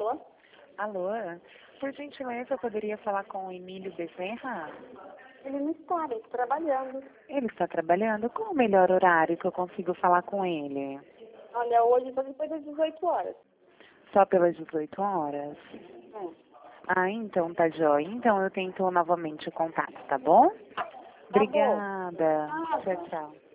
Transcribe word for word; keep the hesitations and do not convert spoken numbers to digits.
Alô? Alô? Por gentileza, eu poderia falar com o Emílio Bezerra? Ele não está, ele está trabalhando. Ele está trabalhando? Qual o melhor horário que eu consigo falar com ele? Olha, hoje só depois das dezoito horas. Só pelas dezoito horas? É. Ah, então tá jóia. Então eu tento novamente o contato, tá bom? Tá bom. Obrigada. Ah, Tchau, tchau.